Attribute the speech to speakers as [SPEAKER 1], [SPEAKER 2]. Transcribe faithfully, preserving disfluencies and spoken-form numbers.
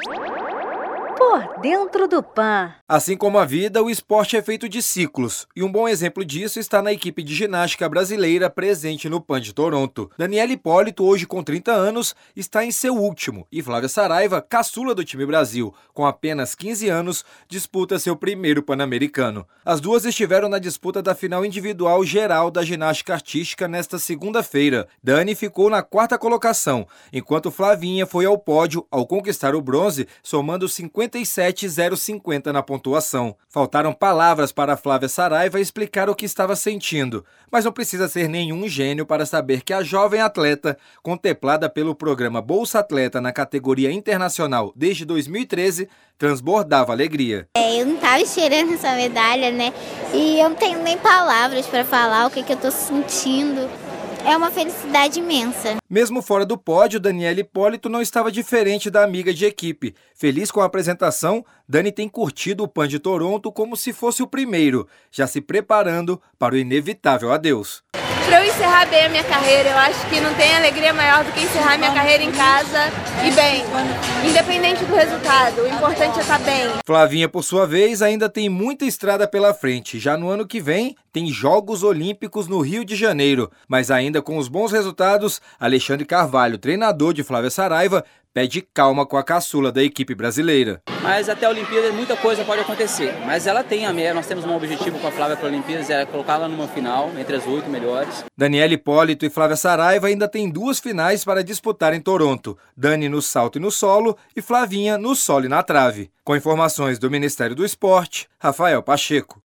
[SPEAKER 1] Por dentro do Pan.
[SPEAKER 2] Assim como a vida, o esporte é feito de ciclos, e um bom exemplo disso está na equipe de ginástica brasileira presente no Pan de Toronto. Daniela Hipólito, hoje com trinta anos, está em seu último, e Flávia Saraiva, caçula do time Brasil, com apenas quinze anos, disputa seu primeiro Pan-Americano. As duas estiveram na disputa da final individual geral da ginástica artística nesta segunda-feira. Dani ficou na quarta colocação, enquanto Flavinha foi ao pódio ao conquistar o bronze, somando cinquenta e sete vírgula zero cinquenta na pontuação. Faltaram palavras para Flávia Saraiva explicar o que estava sentindo, mas não precisa ser nenhum gênio para saber que a jovem atleta, contemplada pelo programa Bolsa Atleta na categoria internacional desde dois mil e treze, transbordava alegria.
[SPEAKER 3] É, eu não estava esperando essa medalha, né? E eu não tenho nem palavras para falar o que, que eu estou sentindo. É uma felicidade imensa.
[SPEAKER 2] Mesmo fora do pódio, Daniela Hipólito não estava diferente da amiga de equipe. Feliz com a apresentação, Dani tem curtido o Pan de Toronto como se fosse o primeiro, já se preparando para o inevitável adeus.
[SPEAKER 4] Para eu encerrar bem a minha carreira, eu acho que não tem alegria maior do que encerrar minha carreira em casa e bem, independente do resultado, o importante é estar bem.
[SPEAKER 2] Flavinha, por sua vez, ainda tem muita estrada pela frente. Já no ano que vem, tem Jogos Olímpicos no Rio de Janeiro, mas ainda com os bons resultados, Alexandre Carvalho, treinador de Flávia Saraiva, pede calma com a caçula da equipe brasileira.
[SPEAKER 5] Mas até a Olimpíada muita coisa pode acontecer. Mas ela tem a meta, nós temos um objetivo com a Flávia para a Olimpíadas, é colocá-la numa final, entre as oito melhores.
[SPEAKER 2] Daniela Hipólito e Flávia Saraiva ainda têm duas finais para disputar em Toronto. Dani no salto e no solo e Flavinha no solo e na trave. Com informações do Ministério do Esporte, Rafael Pacheco.